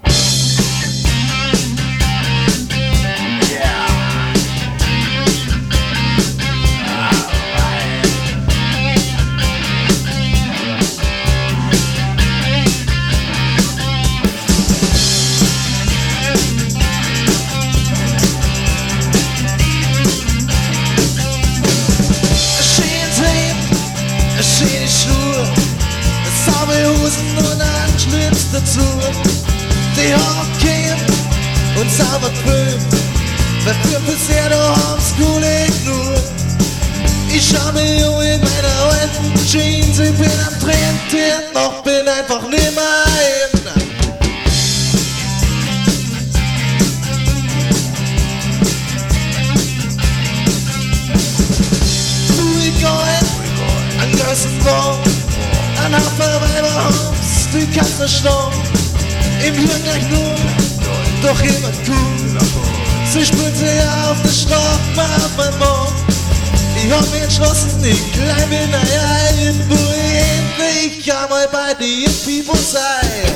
Schöne Schuhe, Sommerhosen und ein Schlips dazu. Die Haare kämen und sauber grün, weil für bisher du Homeschooling nur. Ich schau mir um in meiner alten Jeans, ich bin am Trend, noch bin einfach nimmer hin. Ein Haufen Weiberhaus, die kannst du schlagen. Im Hirn gleich nur, doch immer cool. Sie spült sich auf den Stock, auf mein Mund. Ich hab mich entschlossen, ich bleib in der Eilen, wo ich endlich einmal bei den People sei.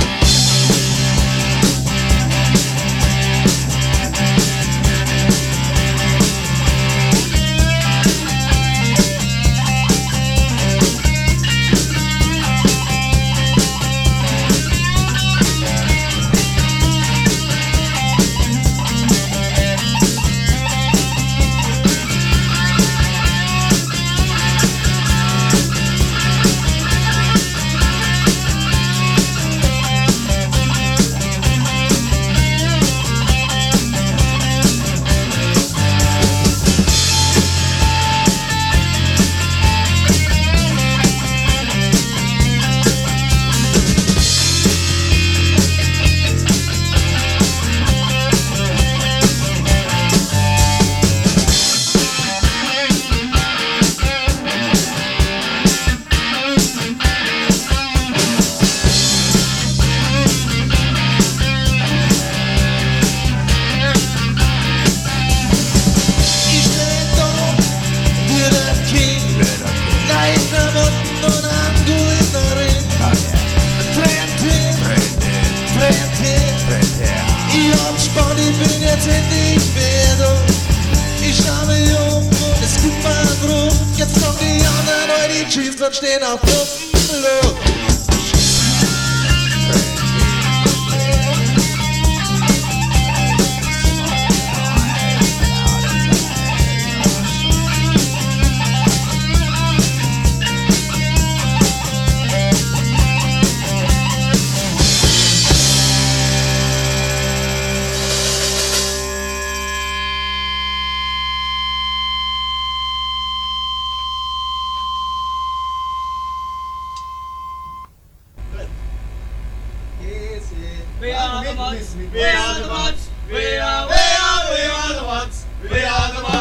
Ich schau mich um und es gibt mal Druck. Jetzt kommen die anderen, weil die Chiefs dort stehen auf Luft. We are the ones, we are the ones, we are the ones, we are the ones.